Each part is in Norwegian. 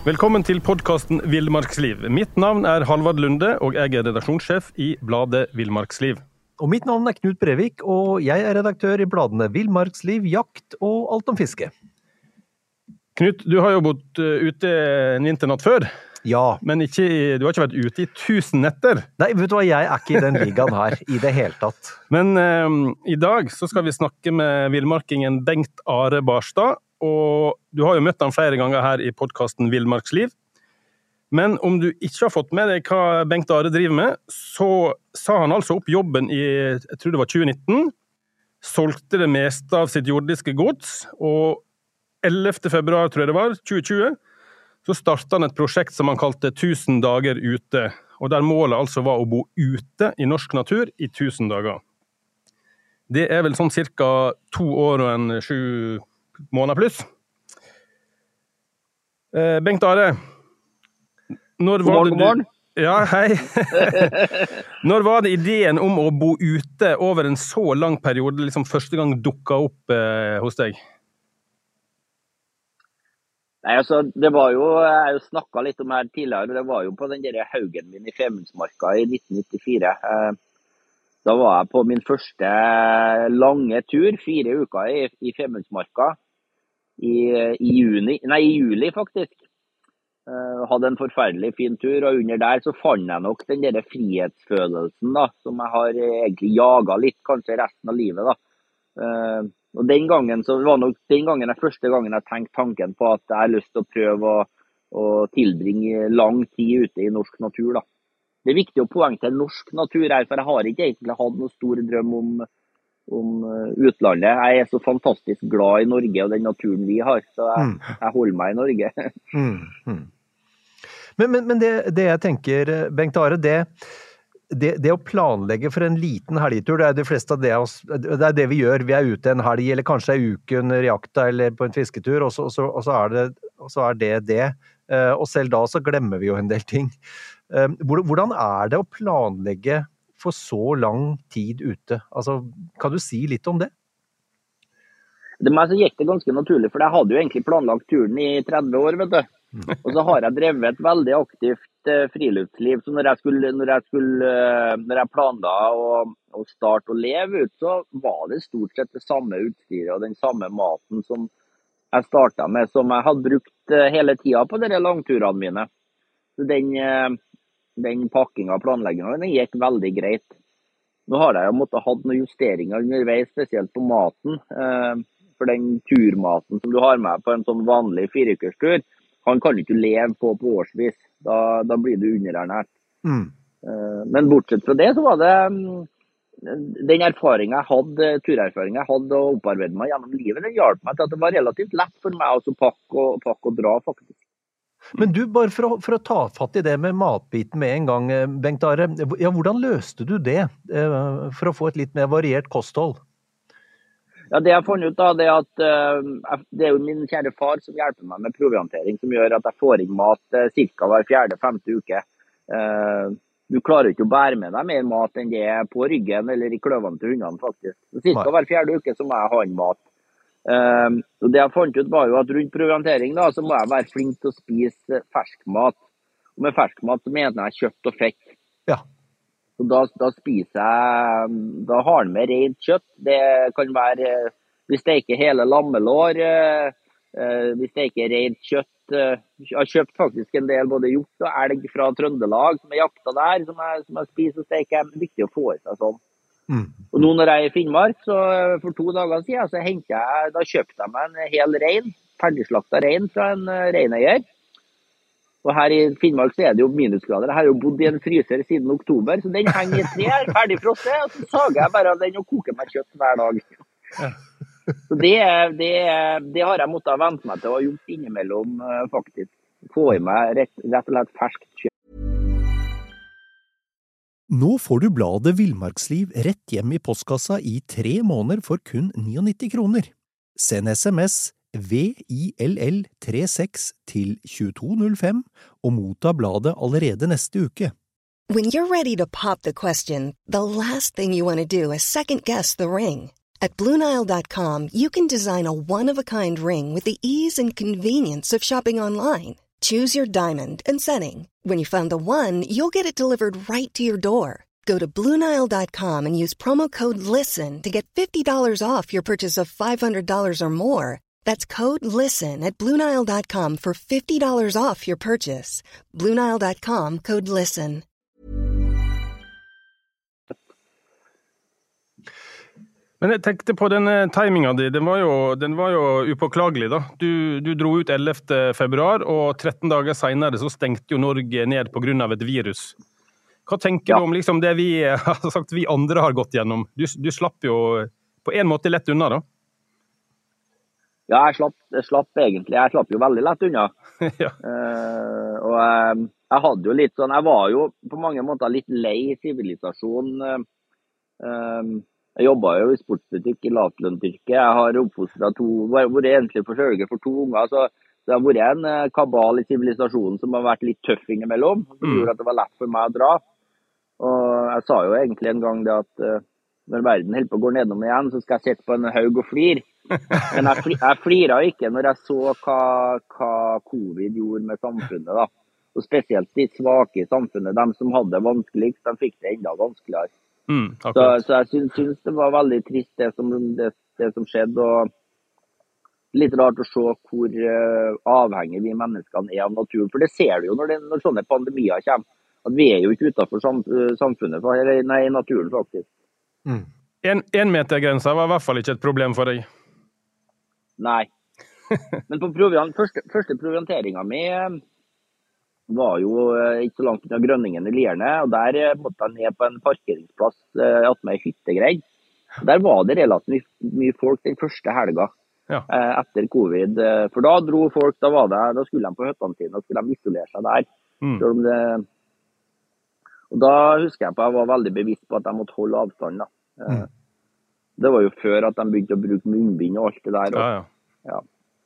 Velkommen til podcasten Villmarksliv. Mitt navn Halvard Lunde, og jeg redaksjonssjef i bladet Villmarksliv. Og mitt navn Knut Brevik, og jeg redaktør i bladene Villmarksliv, Jakt og Alt om fiske. Knut, du har jo bodd ute en vinternatt før. Ja. Men du har ikke vært ute i 1000 netter. Nei, vet du hva, jeg ikke i den ligaen her, i det hele tatt. Men i dag så skal vi snakke med villmarkingen Bengt Are Barstad, og du har jo møtt han flere ganger her i podcasten Villmarksliv. Men om du ikke har fått med deg hva Bengt Are driver med, så sa han altså opp jobben i, jeg tror det var 2019, solgte det meste av sitt jordiske gods, og 11. februar, tror jeg det var, 2020, så startet han et prosjekt som han kalte 1000 dager ute, og der målet altså var å bo ute i norsk natur i 1000 dager. Det vel sånn cirka 2 år og en 7 måneder pluss. Bengt Are, når var det du... Ja, hei. Når var det ideen om å bo ute over en så lang periode liksom første gang dukket opp hos deg? Nei, altså, det var jo, jeg har jo snakket litt om her tidligere, det var jo på den der haugen min i Femundsmarka i 1994. Da var jeg på min første lange tur, 4 uker i Femundsmarka, i juli faktisk. Hadde en forferdelig fin tur, og under der så fant jeg nok den der frihetsfølelsen da, som jeg har egentlig jaget litt, kanskje resten av livet da. Og den gangen så var nok den gangen første gangen jeg tenkte tanken på at jeg har lyst til å prøve å tilbringe lang tid ute i norsk natur da. Det viktig å poengtere norsk natur her, for jeg har ikke egentlig hatt noen stor drøm om utlandet. Jeg så fantastisk glad i Norge og den naturen vi har, så jeg holder meg i Norge. Men det jeg tenker, Bengt Are, det å planlegge for en liten helgetur, det de fleste av det det vi gjør. Vi ute en helg, eller kanskje en uke under jakta, eller på en fisketur, og så det. Og selv da så glemmer vi jo en del ting. Hvordan det å planlegge for så lang tid ute? Altså, kan du si litt om det? Det meg så gikk det ganske naturlig, for jeg hadde jo egentlig planlagt turen i 30 år, vet du. Og så har jeg drevet et veldig aktivt friluftsliv, så når jeg planla å starte å leve ut, så var det stort sett det samme utstyret og den samme maten som jeg startet med, som jeg hadde brukt hele tiden på disse langturene mine. Så den pakkingen og planleggingen, den gikk veldig greit. Nå har jeg jo måttet ha noen justeringer underveis, spesielt på maten, for den turmaten som du har med på en sånn vanlig 4-ukerstur, han kan ikke leve på årsvis. Da blir du underernært. Men bortsett fra det, så var det den turerfaringen jeg hadde å opparbeide meg gjennom livet, den hjalp meg til at det var relativt lett for meg å pakke og dra, faktisk. Men du, bare for å ta fatt i det med matbiten med en gang, Bengt Are, ja, hvordan løste du det for å få et litt mer variert kosthold? Ja, det jeg fant ut da, det det jo min kjære far som hjelper meg med proviantering, som gjør at jeg får inn mat cirka hver 4.-5. uke. Du klarer ikke å bære med deg mer mat enn det på ryggen eller i kløvene til hundene, faktisk. Så cirka hver 4. uke så må jeg ha inn mat. Og det jeg fant ut var jo at rundt proviantering da, så må jeg være flink til å spise ferskmat. Og med ferskmat så mener jeg kjøtt og fett. Ja. Så da spiser jeg, da har jeg med rent kjøtt. Det kan være, hvis det ikke er hele lammelår, hvis det ikke er rent kjøtt. Jeg har kjøpt faktisk en del både hjort og elg fra Trøndelag som jakta der, som jeg spiser og steker. Det er viktig å få i seg sånn. Og nå når jeg er i Finnmark, så for 2 dager siden, så da kjøpte jeg meg en hel rein, ferdigslaktet rein fra en reineier. Og her i Finnmark så det jo minusgrader. Jeg har jo bodd i en fryser siden oktober, så den henger i 3, ferdig frosset, og så sager jeg bare av den og koker meg kjøtt hver dag. Så det har jeg måttet vente meg til å ha gjort innimellom, faktisk. Få i meg rett og slett ferskt kjøtt. Nå får du bladet Villmarksliv rett hjem i postkassa i 3 måneder for kun 99 kroner. Send SMS VILL36 til 2205 og motta bladet allerede neste uke. When you're ready to pop the question, the last thing you want to do is second-guess the ring. At BlueNile.com, you can design a one-of-a-kind ring with the ease and convenience of shopping online. Choose your diamond and setting. When you find the one, you'll get it delivered right to your door. Go to BlueNile.com and use promo code LISTEN to get $50 off your purchase of $500 or more. That's code LISTEN at BlueNile.com for $50 off your purchase. BlueNile.com, code LISTEN. Men jeg tenkte på den timingen din, den var jo upåklagelig da. Du dro ut 11. februar, og 13 dager senere så stengte jo Norge ned på grunn av et virus. Hva tenker du om liksom det vi andre har gått gjennom? Du slapp jo på en måte lett unna da. Ja, jeg slapp egentlig. Jeg slapp jo veldig lett unna. Ja. Og jeg hadde jo litt sånn, jeg var jo på mange måter litt lei sivilisasjon. Jeg jobbet jo i sportsbutikk i lavtlønnsyrket. Jeg har oppfostret vært egentlig forsørger for 2 unger, så det har vært en kabal i sivilisasjonen som har vært litt tøff innimellom, som gjorde at det var lett for meg å dra. Og jeg sa jo egentlig en gang det at når verden helt på å gå nedom igjen, så skal jeg sitte på en haug og flire. Men jeg fliret ikke når jeg så hva covid gjorde med samfunnet da. Og spesielt de svake i samfunnet, de som hadde det vanskeligst, de fikk det enda vanskeligere. Så jeg synes det var veldig trist det som skjedde, og litt rart å se hvor avhengig vi menneskene er av naturen. For det ser du jo når sånne pandemier kommer, at vi er jo ikke utenfor samfunnet, nei, naturen faktisk. En metergrense var i hvert fall ikke et problem for deg. Nei. Men på første provianteringen min var jo ikke så langt unna Grønningen i Lierne, og der måtte jeg ned på en parkeringsplass med hyttegrei. Der var det relativt mye folk den første helga etter covid, for da dro folk, da skulle de på høttene sine, og skulle de isolere seg der. Og da husker jeg på at jeg var veldig bevisst på at jeg måtte holde avstand da. Det var jo før at de begynte å bruke munnbind og alt det der. Ja.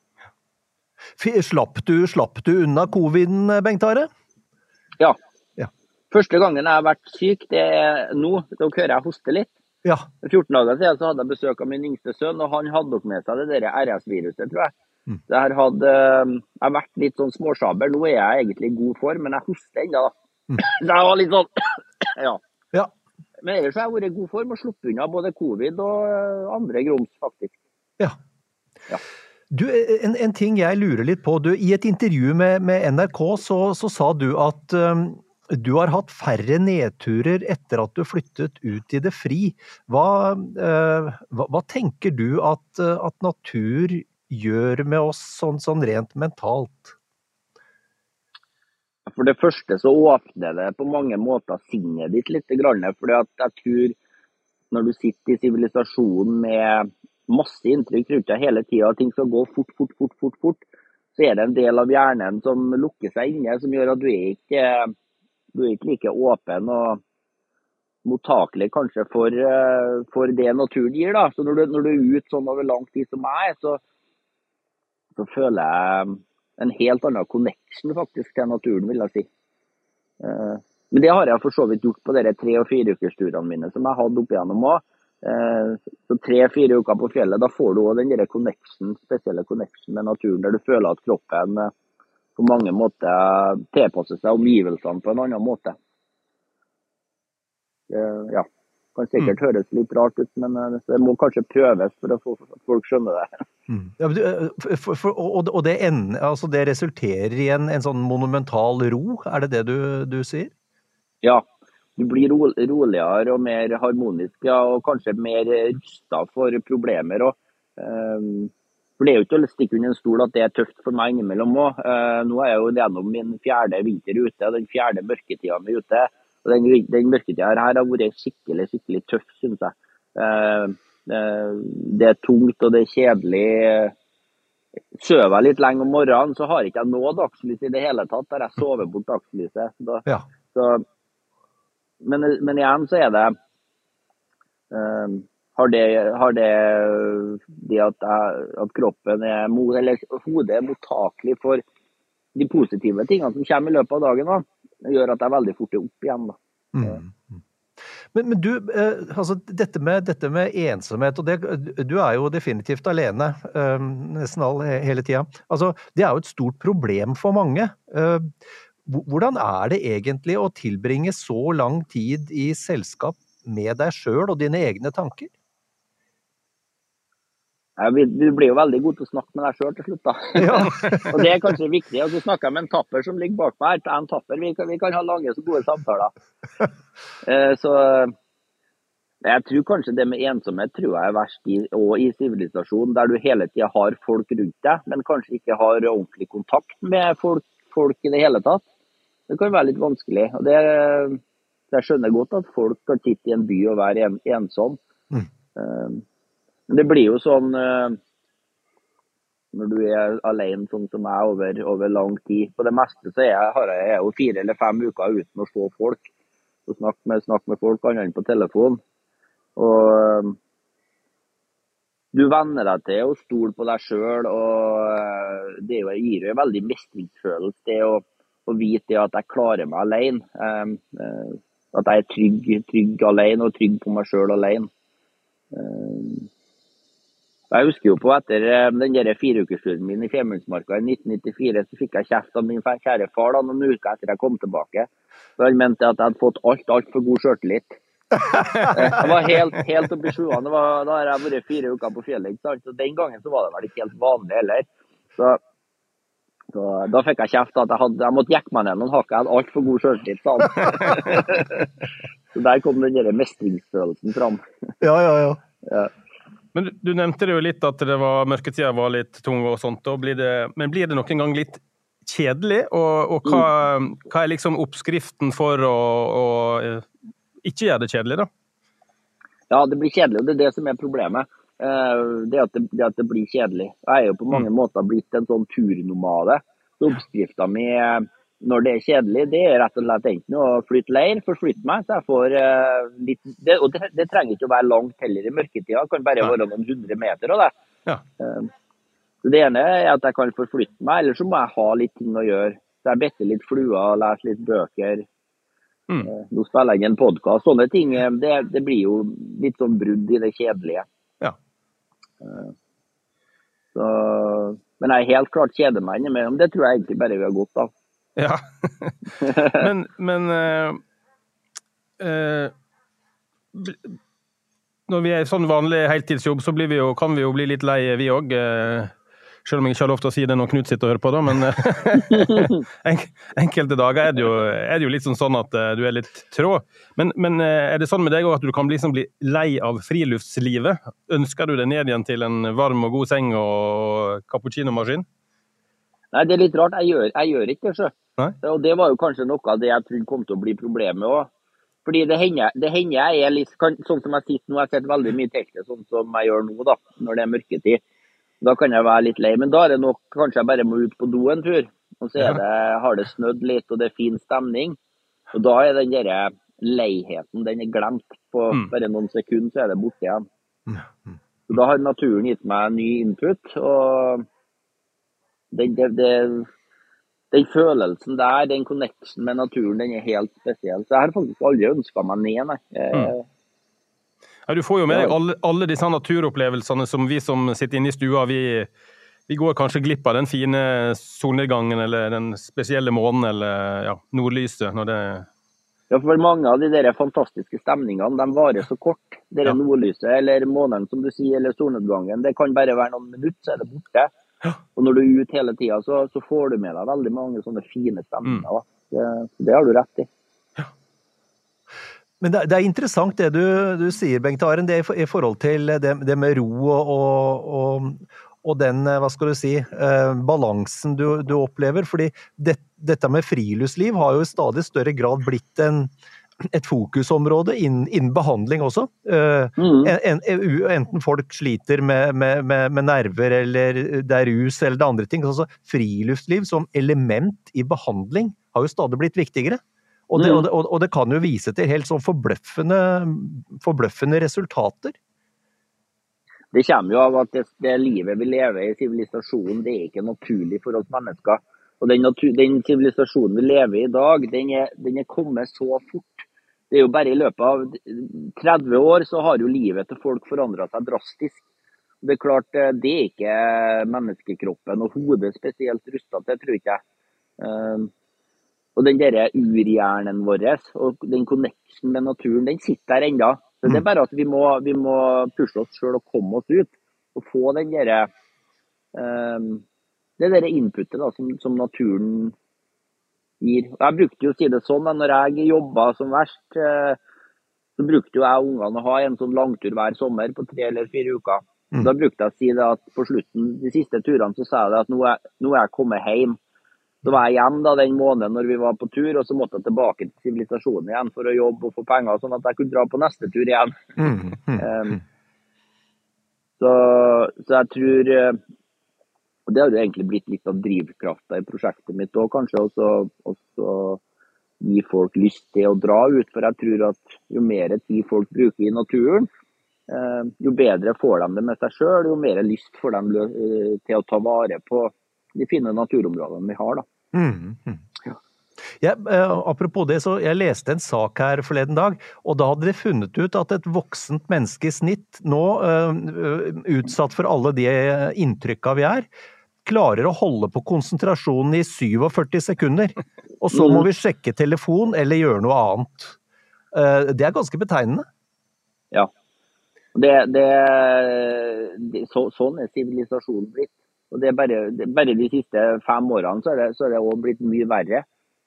Slapp du unna coviden, Bengt Are? Ja. Første gangen jeg har vært syk, det nå. Da hører jeg hoste litt. Ja. 14 dager siden så hadde jeg besøk av min yngste sønn, og han hadde nok med seg det der RS-viruset, tror jeg. Det her hadde jeg vært litt sånn småsjaber. Nå er jeg egentlig i god form, men jeg hoster enda da. Så jeg var litt sånn, ja. Men ellers har jeg vært i god form og sluppet unna både covid og andre grums, faktisk. Ja. Du, en ting jeg lurer litt på. I et intervju med NRK så sa du at du har hatt færre nedturer etter at du flyttet ut i det fri. Hva tenker du at natur gjør med oss sånn rent mentalt? For det første så åpner det på mange måter sinnet ditt litt grann, fordi at jeg tror når du sitter i sivilisasjonen med masse inntrykk rundt deg hele tiden, og ting skal gå fort, så er det en del av hjernen som lukker seg inne, som gjør at du er ikke like åpen og mottakelig kanskje for det naturen gir da. Så når du er ute sånn over lang tid som jeg er, så føler jeg en helt annen connection faktisk til naturen, vil jeg si. Men det har jeg for så vidt gjort på dere 3- og 4-ukersturene mine, som jeg hadde opp igjennom også. Så 3-4 uker på fjellet, da får du også den der spesielle connection med naturen, der du føler at kroppen på mange måter tilpasser seg omgivelsene på en annen måte. Ja, kan sikkert høres litt rart ut, men det må kanskje prøves for at folk skjønner det. Ja, og det resulterer i en sånn monumental ro, er det du sier? Ja, du blir roligere og mer harmonisk, og kanskje mer rustet for problemer. For det er jo ikke å stikke under en stol at det er tøft for meg innimellom også. Nå er jeg jo gjennom min 4. vinter ute, den 4. mørketida mi ute. Og den mørketida her har vært skikkelig tøff, synes jeg. Det er tungt og det er kjedelig. Sover jeg litt lenge om morgenen, så har ikke jeg noe dagslys i det hele tatt, der jeg sover bort dagslyset. Men igjen så er det har det at kroppen eller hodet er mottakelig for de positive tingene som kommer i løpet av dagen da, gjør at jeg veldig fort er opp igjen da. Men du, altså dette med ensomhet, og du jo definitivt alene nesten hele tiden. Altså, det jo et stort problem for mange. Hvordan det egentlig å tilbringe så lang tid i selskap med deg selv og dine egne tanker? Ja, du blir jo veldig god til å snakke med deg selv til slutt da. Ja. Og det kanskje viktig. Og så snakker jeg med en tapper som ligger bak meg. En tapper, vi kan ha lange så gode samtaler. Så jeg tror kanskje det med ensomhet tror jeg verst og i sivilisasjon, der du hele tiden har folk rundt deg, men kanskje ikke har ordentlig kontakt med folk i det hele tatt. Det kan være litt vanskelig. Og jeg skjønner godt at folk kan sitte i en by og være ensom. Men det blir jo sånn når du alene sånn som jeg over lang tid. På det meste så har jeg jo 4 eller 5 uker uten å se folk. Og snakke med folk annet enn på telefon. Og du venner deg til å stole på deg selv, og det gir jo en veldig mestringsfølelse det å vite at jeg klarer meg alene. At jeg trygg alene og trygg på meg selv alene. Jeg husker jo på etter den der 4-ukersturen min i Femundsmarka i 1994, så fikk jeg kjeft av min kjære far da, noen uker etter jeg kom tilbake. Så han mente at jeg hadde fått alt for god selvtillit. Jeg var helt oppe i sjuene. Da har jeg vært 4 uker på fjellet, ikke sant? Så den gangen så var det vel ikke helt vanlig heller. Så da fikk jeg kjeft at jeg måtte jekke meg ned noen hakk. Jeg hadde alt for god selvtillit, sa han. Så der kom den der mestringsfølelsen fram. Ja. Men du nevnte det jo litt at mørketida var litt tung og sånt, men blir det noen gang litt kjedelig? Og hva liksom oppskriften for å ikke gjøre det kjedelig da? Ja, det blir kjedelig, og det det som problemet. Det at det blir kjedelig. Jeg jo på mange måter blitt en sånn turnomade. Så oppskriften min når det kjedelig, det rett og slett enten å flytte leir, forflytte meg, så jeg får litt, og det trenger ikke å være langt heller i mørketida, det kan bare være noen 100 meter av det. Ja. Så det ene at jeg kan forflytte meg, eller så må jeg ha litt ting å gjøre. Så jeg better litt fluer, leser litt bøker, nå spiller jeg en podcast, sånne ting, det blir jo litt sånn brudd i det kjedelige. Ja. Men jeg helt klart kjeder meg innimellom, det tror jeg egentlig bare vi har godt av. Ja, men når vi i sånn vanlig heltidsjobb, så kan vi jo bli litt lei vi også, selv om jeg ikke har lov til å si det når Knut sitter og hører på da, men enkelte dager det jo litt sånn at du litt trå. Men det sånn med deg også at du kan liksom bli lei av friluftslivet? Ønsker du deg ned igjen til en varm og god seng og cappuccino-maskin? Nei, det litt rart. Jeg gjør ikke det, så. Nei? Og det var jo kanskje noe av det jeg trodde kom til å bli problemet også. Fordi det hender jeg litt, sånn som jeg sitter nå, jeg har sett veldig mye teltet, sånn som jeg gjør nå da, når det mørketid. Da kan jeg være litt lei, men da det nok kanskje jeg bare må ut på do en tur. Og så har det snødd litt, og det fin stemning. Og da den der leiheten, den glemt på bare noen sekunder, så det borte igjen. Så da har naturen gitt meg ny input, og den følelsen der, den connection med naturen, den helt spesiell. Så jeg har faktisk aldri ønsket meg ned, nei. Ja, du får jo med deg alle disse naturopplevelsene som vi som sitter inne i stua, vi går kanskje glipp av den fine solnedgangen, eller den spesielle månen, eller nordlyset, når det... Ja, for mange av de der fantastiske stemningene, de varer så kort. Det nordlyset, eller månen, som du sier, eller solnedgangen, det kan bare være noen minutter, så det borte. Og når du ut hele tiden, så får du med deg veldig mange sånne fine stemninger. Det har du rett i. Ja. Men det interessant det du sier, Bengt Aren, det i forhold til det med ro og den, hva skal du si, balansen du opplever. Fordi dette med friluftsliv har jo i stadig større grad blitt et fokusområde innen behandling også. Enten folk sliter med nerver, eller det rus, eller det andre ting. Altså, friluftsliv som element i behandling har jo stadig blitt viktigere. Og det kan jo vise til helt sånn forbløffende resultater. Det kommer jo av at det livet vi lever i sivilisasjonen, det ikke naturlig for oss mennesker. Og den sivilisasjonen vi lever i dag, den er kommet så fort. det jo bare i løpet av 30 år så har jo livet til folk forandret seg drastisk. Det klart, det ikke menneskekroppen og hodet spesielt rustet til, tror ikke jeg. Og den der urhjernen vår, og den connection med naturen, den sitter der enda. Så det bare at vi må pushe oss selv og komme oss ut, og få den der, det der inputet da, som naturen gir. Jeg brukte jo å si det sånn, når jeg jobbet som verst, så brukte jo jeg og ungene å ha en sånn langtur hver sommer på 3 eller 4 uker. Da brukte jeg å si det at på slutten, de siste turene, så sa jeg det at nå er jeg kommet hjem. Så var jeg hjemme da den måneden når vi var på tur, og så måtte jeg tilbake til sivilisasjonen igjen for å jobbe og få penger, sånn at jeg kunne dra på neste tur igjen. Så jeg tror, og det har jo egentlig blitt litt av drivkraften i prosjektet mitt også, kanskje også gi folk lyst til å dra ut, for jeg tror at jo mer tid folk bruker i naturen, jo bedre får de det med seg selv, jo mer lyst får de til å ta vare på de fine naturområdene vi har da. Ja, apropos det, så jeg leste en sak her forleden dag, og da hadde de funnet ut at et voksent menneske i snitt nå, utsatt for alle de inntrykka vi klarer å holde på konsentrasjonen i 47 sekunder, og så må vi sjekke telefon eller gjøre noe annet. Det ganske betegnende. Ja, sånn sivilisasjonen blitt. Og det bare de siste 5 årene så er det også blitt mye verre.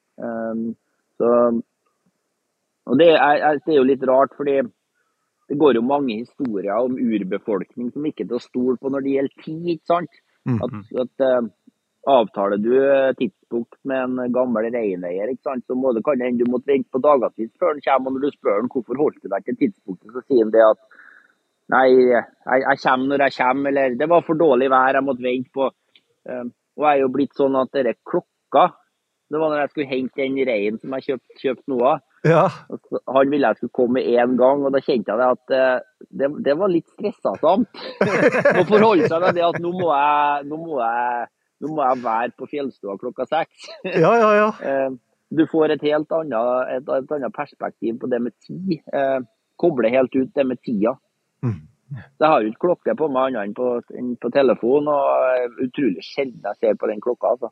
Og det er jo litt rart, fordi det går jo mange historier om urbefolkning som ikke er til å stole på når det gjelder tid, ikke sant? At avtaler du tidspunkt med en gammel reineier, ikke sant? Så kan det hende du måtte vente på dagatid før den kommer, og når du spør den hvorfor holdt du deg til tidspunktet, så sier han det at nei, jeg kommer når jeg kommer, eller det var for dårlig vær, jeg måtte vente på. Og jeg er jo blitt sånn at dere klokka, det var når jeg skulle hente den reien som jeg kjøpt noe av. Ja. Han ville jeg skulle komme en gang, og da kjente jeg at det var litt stressasamt. Å forholde seg med det at nå må jeg være på fjellstua klokka 6. Ja. Du får et helt annet perspektiv på det med tid. Koble helt ut det med tida. Jeg har jo ikke klokke på meg annet enn på telefon, og utrolig sjelden jeg ser på den klokka, altså.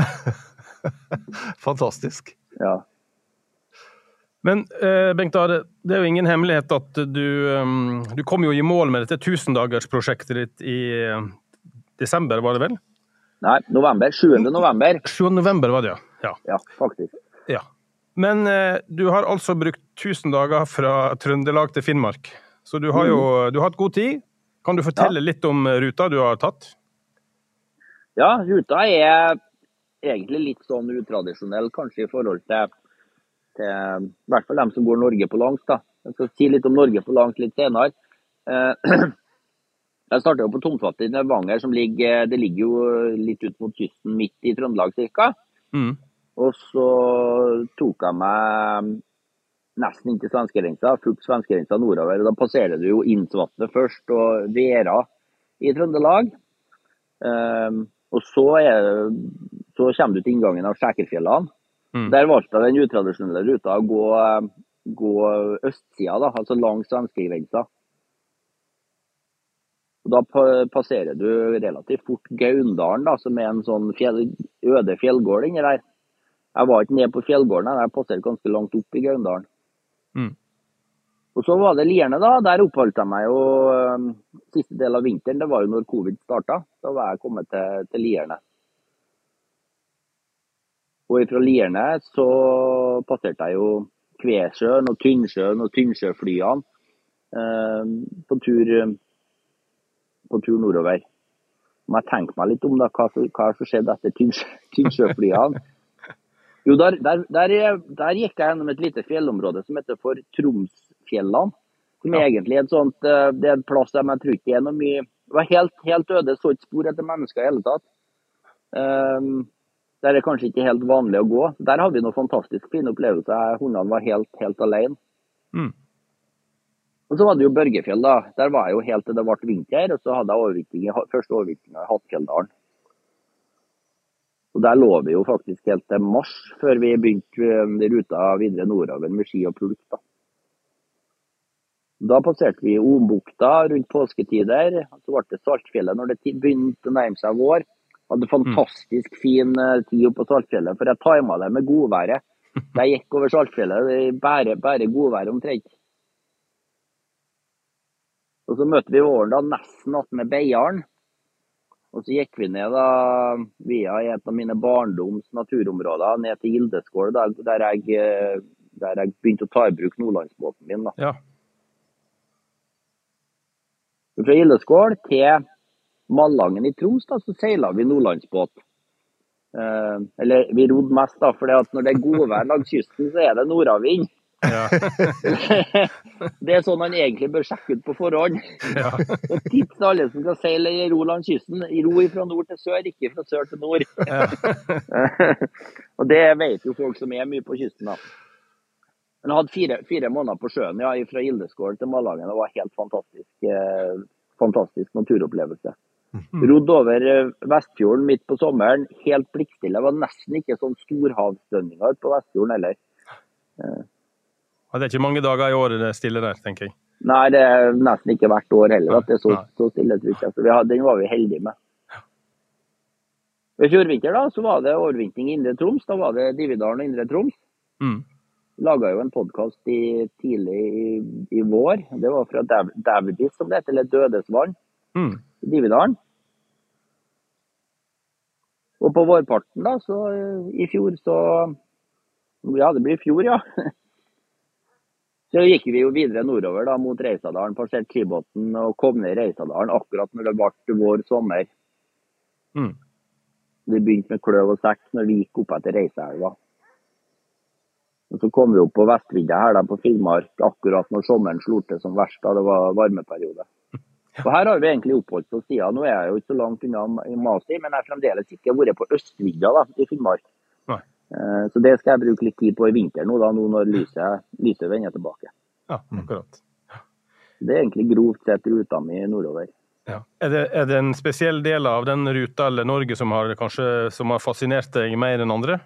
Fantastisk. Ja. Men Bengt Are, det er jo ingen hemmelighet at du kom jo i mål med dette 1000-dagersprosjektet ditt i desember, var det vel? Nei, november. 7. november. 7. november var det, ja. Ja, faktisk. Ja. Men du har altså brukt 1000 dager fra Trøndelag til Finnmark. Så du har jo hatt god tid. Kan du fortelle litt om ruta du har tatt? Ja, ruta er egentlig litt sånn utradisjonell, kanskje i forhold til i hvert fall dem som går Norge på langs da. Jeg skal si litt om Norge på langs litt senere. Jeg startet jo på Tomtvatn i Levanger, det ligger jo litt ut mot kysten midt i Trøndelag cirka. Og så tok jeg meg nesten inn til svenskegrensa, fullt svenskegrensa nordover. Da passerer du jo Innsvatnet først og Vera i Trøndelag. Og så kommer du til inngangen av Skjækerfjellene. Der valgte jeg den utradisjonelle ruta å gå østsida, da, altså langs svenskegrensa. Og da passerer du relativt fort Gaundalen, da, som er en sånn øde fjellgård inni der. Jeg var ikke ned på fjellgården, jeg passerte ganske langt opp i Gaundalen. Og så var det Lierne da, der oppholdt jeg meg jo siste del av vinteren, det var jo når covid startet, da var jeg kommet til Lierne. Og fra Lierne så passerte jeg jo Kvesjøen og Tynnsjøen og Tynnsjøflyene på tur nordover. Må jeg tenke meg litt om da, hva som skjedde etter Tynnsjøflyene. Jo, der gikk jeg gjennom et lite fjellområde som heter for Tromsfjellene, som egentlig er det er en plass der jeg tror ikke er noe mye, det var helt øde, så ikke spor etter mennesker i hele tatt. Der er kanskje ikke helt vanlig å gå. Der hadde vi noe fantastisk fin opplevelse, hundene var helt alene. Og så var det jo Børgefjell da, der var jeg jo helt til det ble vinter, og så hadde jeg første overvintring i Hattfjelldalen. Og der lå vi jo faktisk helt til mars, før vi begynte ruta videre nordover med ski og pulk da. Da passerte vi Ombukta rundt påsketider, så ble det Saltfjellet når det begynte å nærme seg vår. Hadde fantastisk fin tid oppe på Saltfjellet, for jeg timet det med godværet. Da jeg gikk over Saltfjellet, det bare godvær omtrent. Og så møtte vi våren da nesten att med Beiarn. Og så gikk vi ned da, via et av mine barndoms naturområder, ned til Gildeskål, der jeg begynte å ta i bruk Nordlandsbåten min. Da. Ja. Fra Gildeskål til Malangen i Troms, da, så seilet vi Nordlandsbåt. Eller vi rodde mest da, for når det godvær langs kysten, så det nordavind. Ja. Det sånn man egentlig bør sjekke ut på forhånd. Ja. Og tips til alle som skal seile i ro langs kysten. Ro fra nord til sør, ikke fra sør til nord. Ja. Og det vet jo folk som mye på kysten da. Men jeg hadde fire måneder på sjøen, ja, fra Gildeskål til Malangen. Det var helt fantastisk naturopplevelse. Rodd over Vestfjorden midt på sommeren, helt blikkstille. Det var nesten ikke sånn storhavsdønninger på Vestfjorden heller. Det er ikke mange dager i året det er stille der, tenker jeg. Nei, det er nesten ikke hvert år heller at det er så stille. Så den var vi heldige med. Ved fjordvinter da, så var det overvintring i Indre Troms. Da var det Dividalen og Indre Troms. Vi laget jo en podcast tidlig i vår. Det var fra Davidis, som det heter, eller Dødesvann. I Dividalen. Og på vårparten da, så i fjor så... Ja, det blir fjor, ja. Så gikk vi jo videre nordover da, mot Reisadalen, passerte Kybotn og kom ned i Reisadalen akkurat når det ble vår sommer. Vi begynte med kløv og sekk når vi gikk opp etter Reisaelva. Og så kom vi opp på Vestvidda her da, på Finnmark, akkurat når sommeren slo til som verst da det var varmeperiode. Og her har vi egentlig oppholdt på siden. Nå er jeg jo ikke så langt unna Masi, men jeg har fremdeles ikke vært på Østvidda da, i Finnmark. Nei. Så det skal jeg bruke litt tid på i vinter nå, da, nå når lyset vender tilbake. Ja, akkurat. Det er egentlig grovt sett ruta mi nordover. Ja. Er det en spesiell del av den ruta eller Norge som har fascinert deg mer enn andre?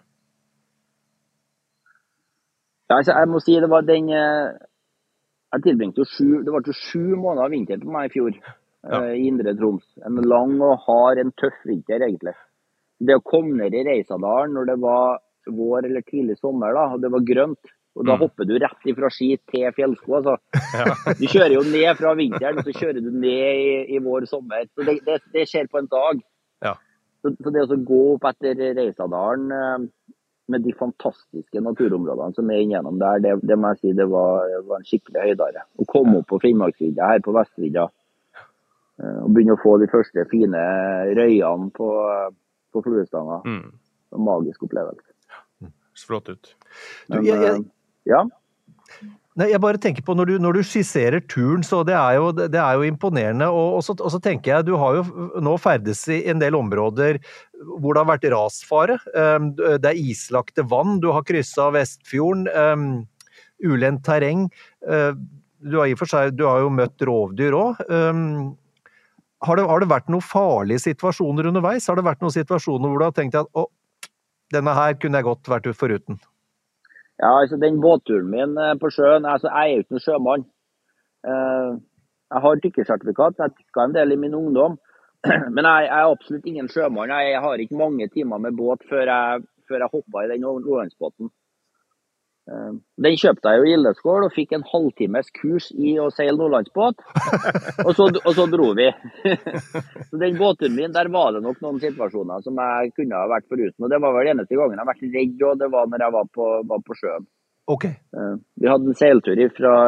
Ja, altså, jeg må si det var den... Jeg tilbringte det var 7 måneder vinter på meg i fjor, i Indre Troms. En lang og hard, en tøff vinter egentlig. Det å komme ned i Reisadalen når det var vår eller tidlig sommer da, og det var grønt, og da hopper du rett ifra ski til fjellsko, altså. Ja. Du kjører jo ned fra vinteren, og så kjører du ned i vår sommer. Så det skjer på en dag. Ja. Så det å gå opp etter Reisadalen med de fantastiske naturområdene som inngjennom der, det må jeg si, det var en skikkelig høydare. Å komme opp på Finnmarksvidda, her på Vestvidda, og begynne å få de første fine røyene på fluestanga. En magisk opplevelse. Så flott ut. Men, ja. Nei, jeg bare tenker på når du skisserer turen, så det er jo imponerende, og så tenker jeg, du har jo nå ferdes i en del områder hvor det har vært rasfare, det er islagte vann, du har krysset Vestfjorden, ulendt terreng, du har jo møtt rovdyr også. Har det vært noen farlige situasjoner underveis? Har det vært noen situasjoner hvor du har tenkt at denne her kunne jeg godt vært ut foruten? Ja, altså den båtturen min på sjøen, altså jeg er jo ikke noen sjømann. Jeg har dykkersertifikat, jeg dykket en del i min ungdom, men jeg er absolutt ingen sjømann. Jeg har ikke mange timer med båt før jeg hoppet i den Nordlandsbåten. Den kjøpte jeg jo i Gildeskål og fikk en halvtimes kurs i å seile Nordlandsbåt, og så dro vi. Så den båten min, der var det nok noen situasjoner som jeg kunne ha vært foruten, og det var vel eneste gangen jeg har vært redd, og det var når jeg var på sjøen. Okay. Vi hadde en seiltur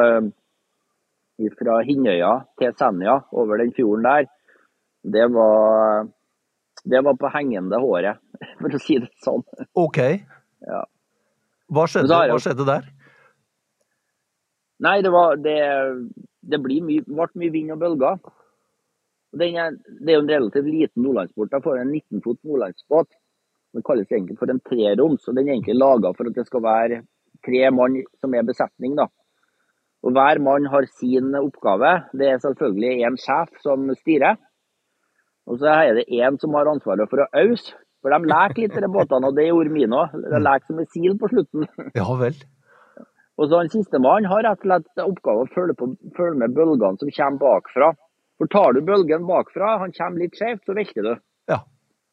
fra Hinnøya til Senja over den fjorden der. Det var på hengende håret, for å si det sånn. Ok. Ja. Hva skjedde der? Nei, det ble mye vind og bølger. Det er jo en relativt liten nordlandsbåt. Jeg får en 19-fot nordlandsbåt. Den kalles egentlig for en 3-roms, og den er egentlig laget for at det skal være 3 mann som er besetning da. Og hver mann har sin oppgave. Det er selvfølgelig en sjef som styrer. Og så er det en som har ansvaret for å ause. For de leker litt i de båtene, og det gjorde mine også. De leker som en sil på slutten. Ja vel. Og så han siste mann har rett og slett oppgave å følge med bølgene som kommer bakfra. For tar du bølgen bakfra, han kommer litt skjevt, så velter du. Ja.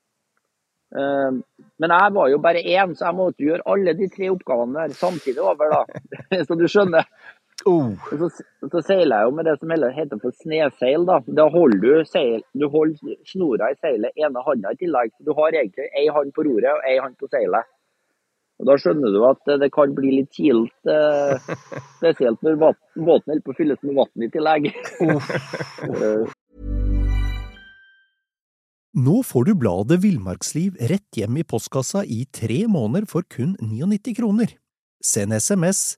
Men jeg var jo bare én, så jeg måtte gjøre alle de 3 oppgavene der samtidig over da. Så du skjønner. Og så seiler jeg jo med det som heter for sneseil da. Da holder du holder snora i seilet, ene handa i tillegg. Du har egentlig en hand på roret og en hand på seilet. Og da skjønner du at det kan bli litt kilt, spesielt når båten holder på å fylles med vann i tillegg. Nå får du bladet Villmarksliv rett hjem i postkassa i 3 måneder for kun 99 kroner. Send SMS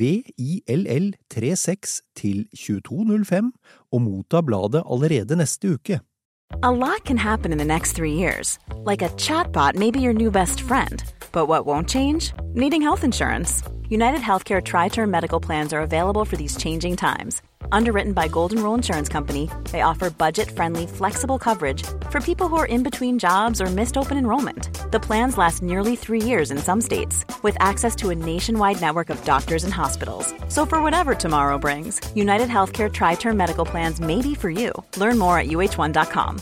VILL36 til 2205 og motta bladet allerede neste uke. A lot can happen in the next 3 years. Like a chatbot may be your new best friend. But what won't change? Needing health insurance. United Healthcare Tri-Term Medical Plans are available for these changing times. Underwritten by Golden Rule Insurance Company, they offer budget-friendly, flexible coverage for people who are in between jobs or missed open enrollment. The plans last nearly 3 years in some states, with access to a nationwide network of doctors and hospitals. So for whatever tomorrow brings, United Healthcare Tri-Term Medical Plans may be for you. Learn more at uh1.com.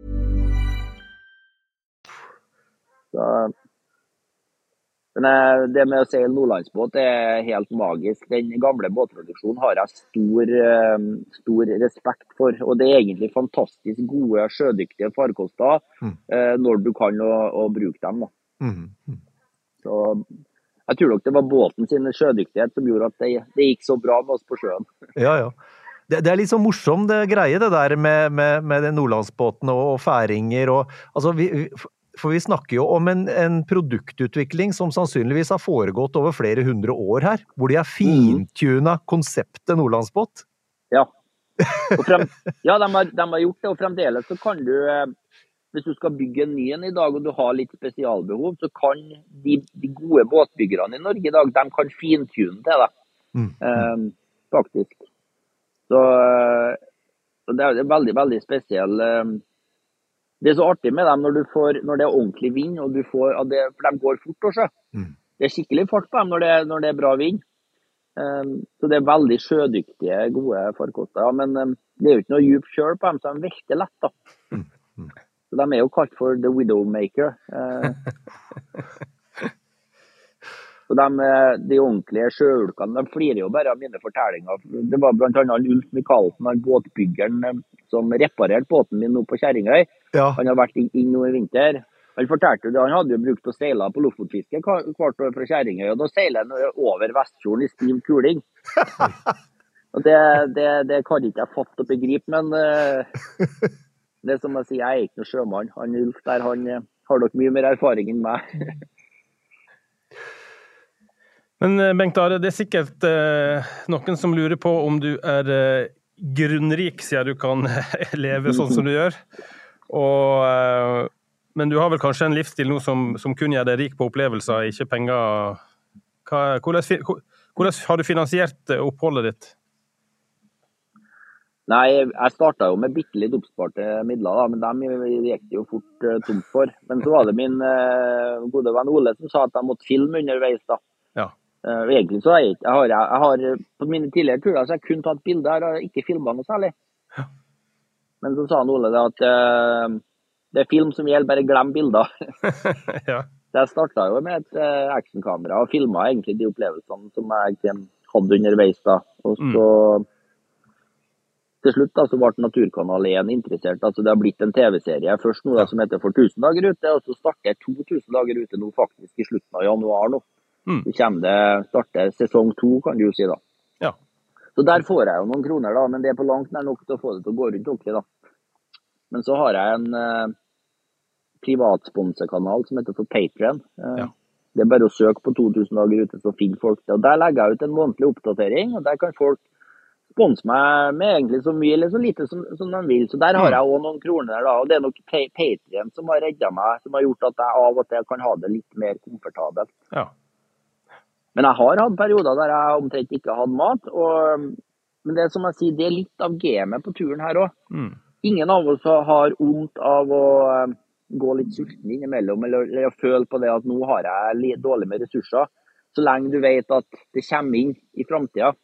Men det med å seile nordlandsbåt er helt magisk. Den gamle båtproduksjonen har jeg stor respekt for. Og det er egentlig fantastisk gode, sjødyktige farkoster når du kan å bruke dem. Da. Så jeg tror nok det var båten sin sjødyktighet som gjorde at det gikk så bra med oss på sjøen. Ja. Det er litt så morsom det greie det der med den nordlandsbåten og færinger. Og, altså, for vi snakker jo om en produktutvikling som sannsynligvis har foregått over flere 100 år her, hvor de har fintunet konseptet nordlandsbåt. Ja, de har gjort det, og fremdeles så kan du, hvis du skal bygge en ny en i dag, og du har litt spesialbehov, så kan de gode båtbyggerne i Norge i dag, de kan fintune til det, faktisk. Så det er veldig, veldig spesiell. Det er så artig med dem når det er ordentlig vind, og for de går fort også. Det er skikkelig fart på dem når det er bra vind. Så det er veldig sjødyktige, gode farkoster. Ja, men det er jo ikke noe djup kjøl på dem, så de velter lett da. Så de er jo kalt for The Widowmaker. Så de ordentlige sjøulkene, de flirer jo bare av mine fortellinger. Det var blant annet Ulf Michaelsen, han båtbyggeren som reparerte båten min nå på Kjerringøy. Ja. Han har vært inn nå i vinter. Han fortalte det, han hadde jo brukt å seile på Lofotfiske hvert år fra Kjerringøy, og da seiler han over Vestfjorden i stiv kuling. Og det kan ikke jeg fatte og begripe, men det er som jeg sier, jeg er ikke noe sjømann. Han Ulf der, han har nok mye mer erfaring enn meg. Men Bengt Are, det er sikkert noen som lurer på om du er grunnrik, siden du kan leve sånn som du gjør. Men du har vel kanskje en livsstil nå som kun gjør deg rik på opplevelser, ikke penger. Hvordan har du finansiert oppholdet ditt? Nei, jeg startet jo med bittelitt oppsparte midler, da, men dem gikk det jo fort tomt for. Men så var det min gode venn Ole som sa at jeg måtte filme underveis da. Ja. Egentlig så jeg har på mine tidligere turer så jeg kun tatt bilder, jeg har ikke filmet noe særlig. Ja. Men så sa han Ole det at det er film som gjelder, bare glem bilder. Ja. Så jeg startet jo med et actionkamera og filmet egentlig de opplevelsene som jeg hadde underveis da. Og så til slutt da, så ble Naturkanal 1 interessert. Altså det har blitt en TV-serie først nå da, som heter For 1000 dager ute, og så starter 2000 dager ute nå faktisk i slutten av januar nå. Så starter sesong 2, kan du jo si da. Ja. Så der får jeg jo noen kroner da, men det er på langt nær nok til å få det til å gå rundt ordentlig da. Men så har jeg en privat sponsekanal som heter for Patreon. Ja. Det er bare å søke på 2000 dager ute, så finner folk det. Og der legger jeg ut en månedlig oppdatering, og der kan folk sponse meg med egentlig så mye eller så lite som de vil. Så der har jeg også noen kroner da, og det er nok Patreon som har reddet meg, som har gjort at jeg av og til kan ha det litt mer komfortabelt. Ja. Men jeg har hatt perioder der jeg omtrent ikke hadde mat, men det er som jeg sier, det er litt av gamet på turen her også. Ingen av oss har vondt av å gå litt sulten innimellom, eller å føle på det at nå har jeg dårlig med ressurser. så lenge du vet at det kommer inn i fremtiden.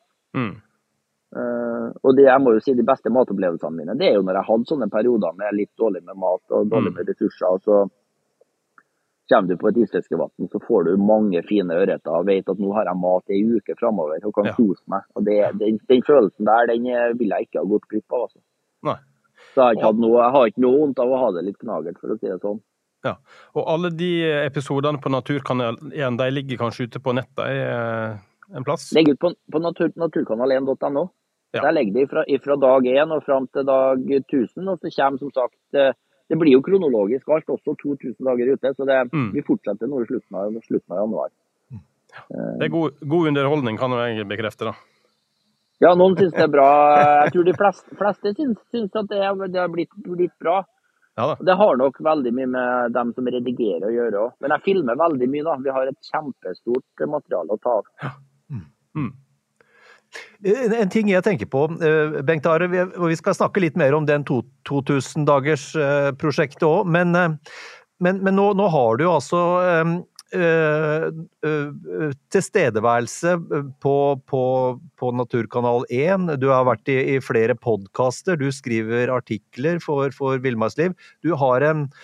Og det, jeg må jo si de beste matopplevelsene mine, det jo når jeg hadde sånne perioder med litt dårlig med mat og dårlig med ressurser, og så kommer du på et isfiskevann, så får du mange fine ørreter og vet at nå har jeg mat i en uke fremover og kan kose meg. Og den følelsen der, den vil jeg ikke ha gått glipp av. Altså. Nei. Så jeg har ikke noe vondt av å ha det litt knagert, for å si det sånn. Ja, og alle de episodene på Naturkanal 1, de ligger kanskje ute på nettet en plass? Ligger ut på naturkanal1.no. Der ligger det fra dag 1 og frem til dag 1000, og så kommer som sagt, det blir jo kronologisk alt, også 2000 dager ute, så vi fortsetter nå i slutten av januar. Det god underholdning, kan jeg bekrefte da. Ja, noen synes det bra. Jeg tror de fleste synes at det har blitt bra. Ja da. Det har nok veldig mye med dem som redigerer å gjøre også. Men jeg filmer veldig mye da. Vi har et kjempestort materiale å ta av. En ting jeg tenker på, Bengt Are, og vi skal snakke litt mer om den 2000 dagers prosjektet også, men nå har du jo altså tilstedeværelse på Naturkanal 1, du har vært i flere podcaster, du skriver artikler for Villmarksliv, du har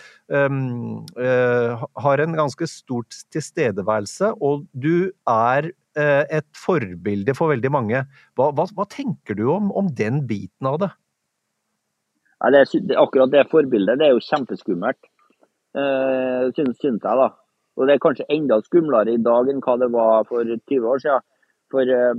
en ganske stort tilstedeværelse, og du et forbilde for veldig mange. Hva tenker du om den biten av det? Ja, akkurat det forbildet, det jo kjempeskummelt, synes jeg da. Og det kanskje enda skumlere i dag enn hva det var for 20 år siden. For jeg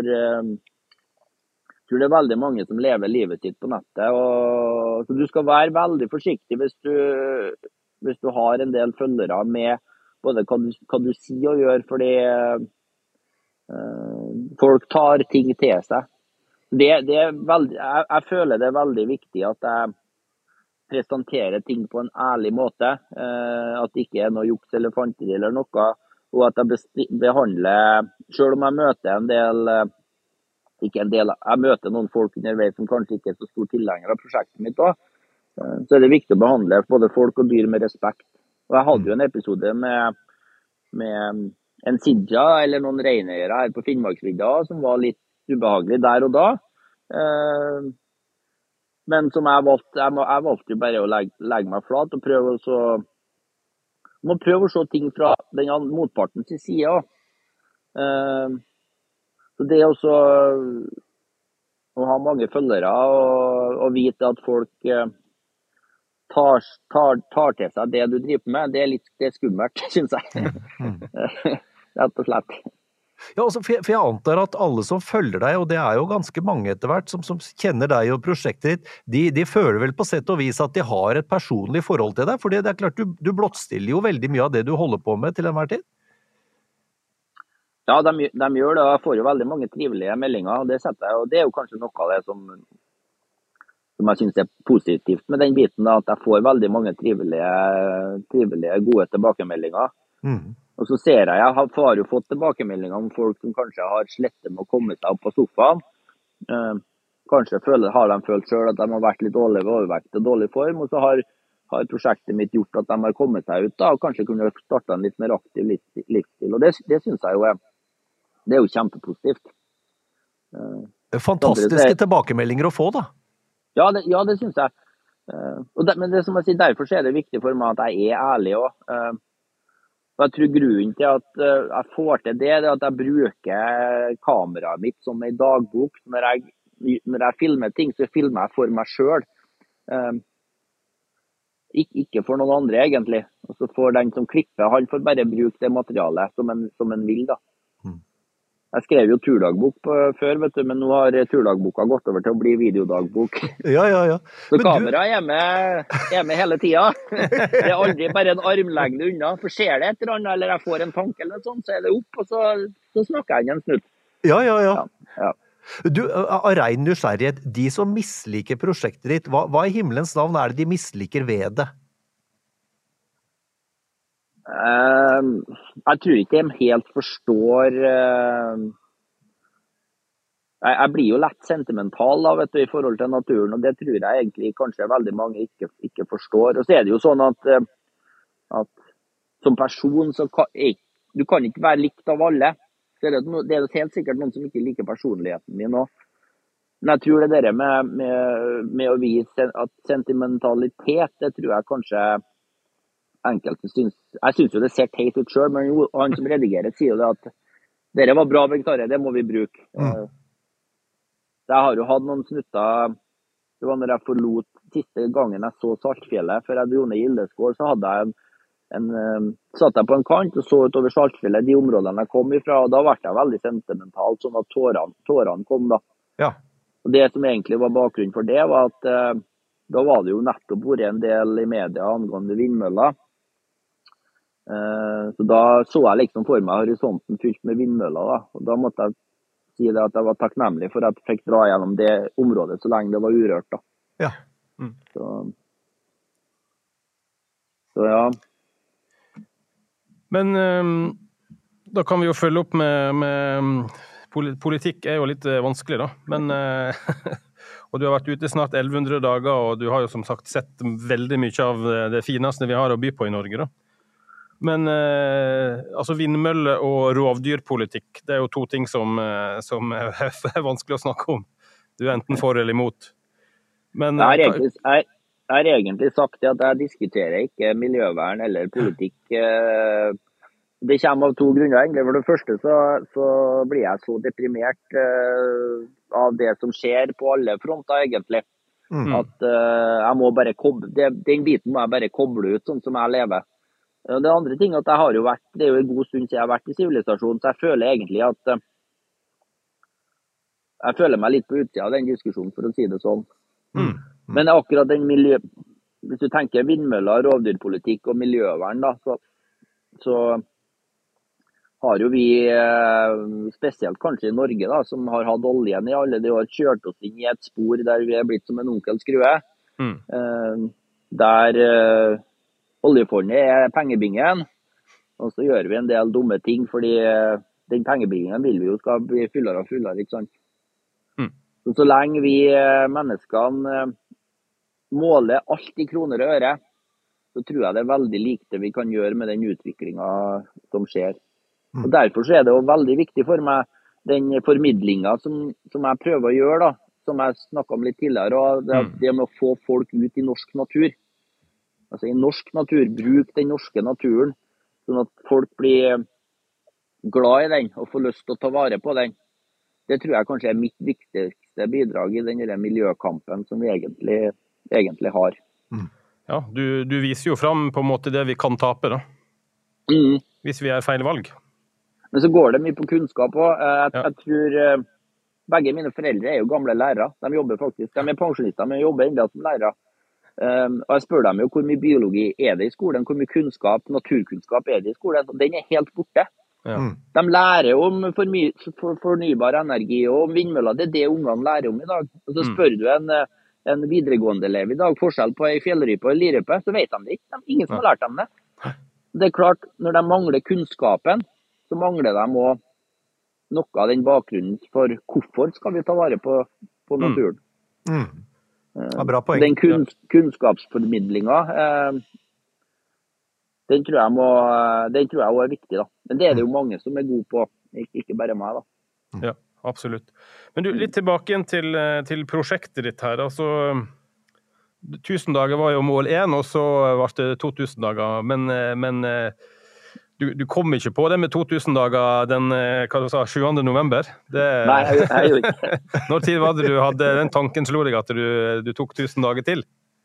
tror det veldig mange som lever livet sitt på nettet. Så du skal være veldig forsiktig hvis du har en del følgere med både hva du sier og gjør, fordi folk tar ting til seg. Jeg føler det veldig viktig at jeg presenterer ting på en ærlig måte, at det ikke noe juks eller fanteri eller noe, og at jeg behandler, selv om jeg møter jeg møter noen folk underveis som kanskje ikke så stor tilhenger av prosjektet mitt også, så det viktig å behandle både folk og dyr med respekt. Og jeg hadde jo en episode med en sidja eller noen reineiere her på Finnmarksvidda som var litt ubehagelig der og da. Men som jeg valgte jo bare å legge meg flat og prøve å se ting fra den motpartens side. Så det også å ha mange følgere og vite at folk tar til seg det du driver med, det er skummelt, synes jeg. Rett og slett. Ja, altså, for jeg antar at alle som følger deg, og det jo ganske mange etter hvert, som kjenner deg og prosjektet ditt, de føler vel på sett og vis at de har et personlig forhold til deg, for det klart du blottstiller jo veldig mye av det du holder på med til enhver tid. Ja, de gjør det, og jeg får jo veldig mange trivelige meldinger, og det setter jeg, og det jo kanskje noe av det som jeg synes positivt med den biten, da, at jeg får veldig mange trivelige gode tilbakemeldinger. Og så ser jeg har jo fått tilbakemeldinger om folk som kanskje har slettet med å komme seg opp på sofaen. Kanskje har de følt selv at de har vært litt overvekt og dårlig form, og så har prosjektet mitt gjort at de har kommet seg ut da, og kanskje kunne starte en litt mer aktiv livsstil. Og det synes jeg jo det jo kjempepositivt. Fantastiske tilbakemeldinger å få da. Ja, det synes jeg. Men det som jeg sier, derfor er det viktig for meg at jeg ærlig også. Og jeg tror grunnen til at jeg får til det at jeg bruker kameraet mitt som en dagbok. Når jeg filmer ting, så filmer jeg for meg selv. Ikke for noen andre, egentlig. Og så får den som klipper, han får bare bruke det materialet som en vil, da. Jeg skrev jo turdagbok før, vet du, men nå har turdagboka gått over til å bli videodagbok. Ja. Så kameraet er med hele tiden. Det er aldri bare en armlengde unna. For ser det et eller annet, eller jeg får en tanke eller noe sånt, så er det opp, og så snakker jeg inn en snutt. Ja. Du, av ren nysgjerrighet, de som misliker prosjektet ditt, hva i himmelens navn er det de misliker ved det? Jeg tror ikke de helt forstår. Jeg blir jo lett sentimental da, vet du, i forhold til naturen, og det tror jeg egentlig kanskje veldig mange ikke forstår. Og så er det jo sånn at som person så du kan ikke være likt av alle. Så det er helt sikkert noen som ikke liker personligheten min også. Men jeg tror det der med å vise at sentimentalitet, det tror jeg kanskje enkelte synes. Jeg synes jo det ser teit ut selv, men han som redigerer sier jo det at dere var bra, Bengt Are, det må vi bruke. Jeg har jo hatt noen snutter. Det var når jeg forlot siste gangen jeg så Saltfjellet, før jeg dro ned Gildeskål, så hadde jeg satt jeg på en kant og så utover Saltfjellet, de områdene jeg kom ifra, og da ble jeg veldig sentimental, sånn at tårene kom da. Ja. Og det som egentlig var bakgrunnen for det, var at da var det jo nettopp vært en del i media angående vindmøller. Så da så jeg liksom for meg horisonten fylt med vindmøller da, og da måtte jeg si det at jeg var takknemlig for at jeg fikk dra gjennom det området så lenge det var urørt da. Ja. Så ja. Men da kan vi jo følge opp med politikk er jo litt vanskelig da, men og du har vært ute snart 1100 dager, og du har jo som sagt sett veldig mye av det fineste vi har å by på i Norge da. Men altså vindmølle og rovdyrpolitikk, det er jo to ting som er vanskelig å snakke om. Du er enten for eller imot. Men jeg har egentlig sagt at jeg diskuterer ikke miljøvern eller politikk. Det kommer av to grunner egentlig. For det første så blir jeg så deprimert av det som skjer på alle fronter egentlig. At jeg må bare den biten må jeg bare koble ut sånn som jeg lever. Det andre ting at jeg har jo vært, det er jo en god stund siden jeg har vært i sivilisasjon, så jeg føler egentlig at jeg føler meg litt på utsida av den diskusjonen, for å si det sånn. Men akkurat den hvis du tenker vindmøller, rovdyrpolitikk og miljøvern da, så har jo vi, spesielt kanskje i Norge da, som har hatt oljen i alle de år, kjørt oss inn i et spor der vi er blitt som en onkel skrue. Der oljefondet er pengebingen, og så gjør vi en del dumme ting, fordi den pengebingen vil vi jo skal bli fullere og fullere, ikke sant? Så lenge vi menneskene måler alt i kroner og øre, så tror jeg det er veldig lite vi kan gjøre med den utviklingen som skjer. Og derfor så er det jo veldig viktig for meg, den formidlingen som jeg prøver å gjøre da, som jeg snakket om litt tidligere, og det med å få folk ut i norsk natur. Altså i norsk natur, bruk den norske naturen, sånn at folk blir glad i den og får lyst til å ta vare på den. Det tror jeg kanskje er mitt viktigste bidrag i denne miljøkampen som vi egentlig har. Ja, du viser jo fram på en måte det vi kan tape da, hvis vi gjør feil valg. Men så går det mye på kunnskap også. Jeg tror begge mine foreldre er jo gamle lærere. De jobber faktisk, de er pensjonister, men jobber enda som lærere. Og jeg spør dem jo hvor mye biologi er det i skolen, hvor mye kunnskap, naturkunnskap er det i skolen, og den er helt borte. De lærer om fornybar energi og om vindmøller, det er det ungene lærer om i dag. Og så spør du en videregående elev i dag forskjell på en fjellrype og en lirype, så vet de det ikke. Det er ingen som har lært dem det. Det er klart, når de mangler kunnskapen, så mangler de også noe av den bakgrunnen for hvorfor skal vi ta vare på naturen. Bra poeng. Den kunnskapsformidlingen, den tror jeg også er viktig da. Men det er det jo mange som er gode på, ikke bare meg da. Ja, absolutt. Men du, litt tilbake igjen til prosjektet ditt her. Altså, 1000 dager var jo mål 1, og så var det 2000 dager. Men du kom ikke på det med 2000 dager den, 7. november? Nei, jeg gjorde ikke. Når tid var det du hadde den tanken slo deg at du tok 1000 dager til?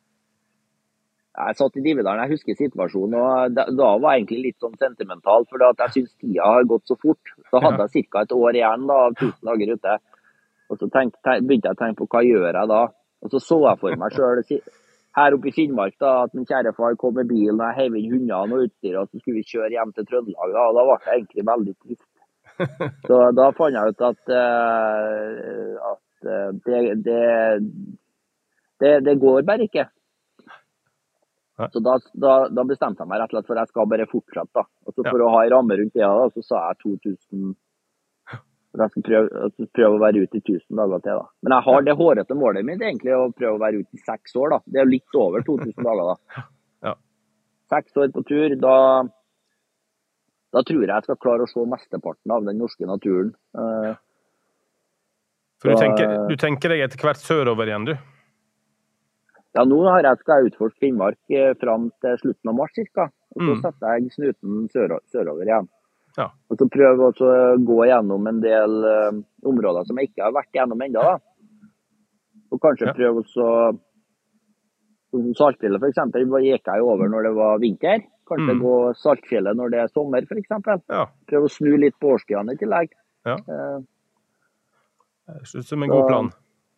Jeg satt i Dividalen, jeg husker situasjonen, og da var jeg egentlig litt sånn sentimental, for jeg synes tida har gått så fort. Så hadde jeg cirka et år igjen da, av 1000 dager ute. Og så begynte jeg å tenke på hva gjør jeg da? Og så jeg for meg selv her oppe i Finnmark da, at min kjære far kom med bilen, og jeg hev inn hundene og utstyret, og så skulle vi kjøre hjem til Trøndelag da, og da ble det egentlig veldig trist. Så da fant jeg ut at det går bare ikke. Så da bestemte jeg meg rett og slett for at jeg skal bare fortsette da. Og så for å ha en ramme rundt det da, så sa jeg 2000, for jeg skal prøve å være ute i 1000 dager til da. Men jeg har det hårete målet mitt egentlig å prøve å være ute i 6 år da. Det er jo litt over 2000 dager da. 6 år på tur, da Da tror jeg skal klare å se mesteparten av den norske naturen. For du tenker deg etter hvert sørover igjen, du? Ja, nå skal jeg utforske Finnmark fram til slutten av mars, cirka. Og så setter jeg snuten sørover igjen. Ja. Og så prøver jeg å gå gjennom en del områder som jeg ikke har vært gjennom enda, da. Og kanskje prøve å Saltfjellet for eksempel, gikk jeg over når det var vinter. Kanskje gå Saltfjellet når det er sommer, for eksempel. Ja. Prøve å snu litt på årstidene i tillegg. Ja. Det synes som en god plan.